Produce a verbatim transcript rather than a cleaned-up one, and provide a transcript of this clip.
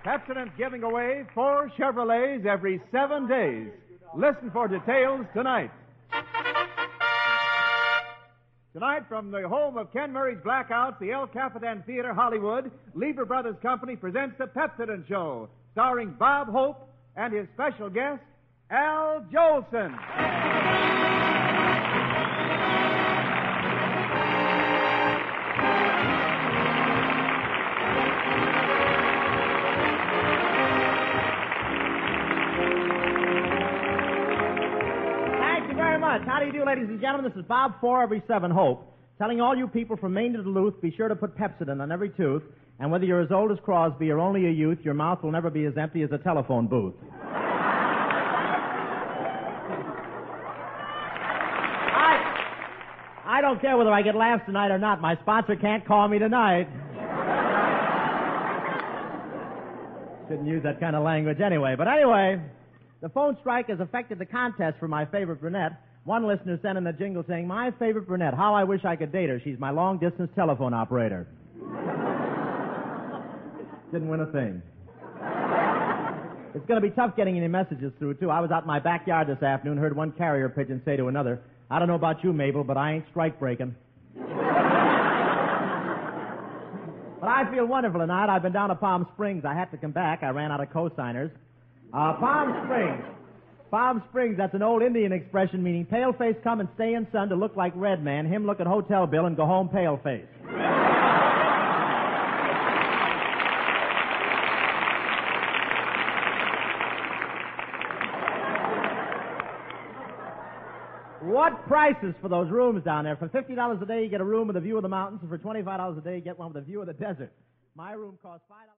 Pepsodent's giving away four Chevrolets every seven days. Listen for details tonight. Tonight, from the home of Ken Murray's Blackouts, the El Capitan Theater, Hollywood, Lever Brothers Company presents the Pepsodent Show, starring Bob Hope and his special guest, Al Jolson. How do you do, ladies and gentlemen? This is Bob four every seven Hope, telling all you people from Maine to Duluth, be sure to put Pepsodent on every tooth, and whether you're as old as Crosby or only a youth, your mouth will never be as empty as a telephone booth. I, I don't care whether I get laughs tonight or not. My sponsor can't call me tonight. Shouldn't use that kind of language anyway. But anyway, the phone strike has affected the contest for my favorite brunette. One listener sent in a jingle saying, "My favorite brunette, how I wish I could date her. She's my long-distance telephone operator." Didn't win a thing. It's going to be tough getting any messages through, too. I was out in my backyard this afternoon, heard one carrier pigeon say to another, "I don't know about you, Mabel, but I ain't strike-breaking." But I feel wonderful tonight. I've been down to Palm Springs. I had to come back. I ran out of co-signers. Uh, Palm Springs. Palm Springs, that's an old Indian expression meaning pale face come and stay in sun to look like red man, him look at hotel bill and go home pale face. What prices for those rooms down there? For fifty dollars a day, you get a room with a view of the mountains, and for twenty-five dollars a day, you get one with a view of the desert. My room costs five dollars.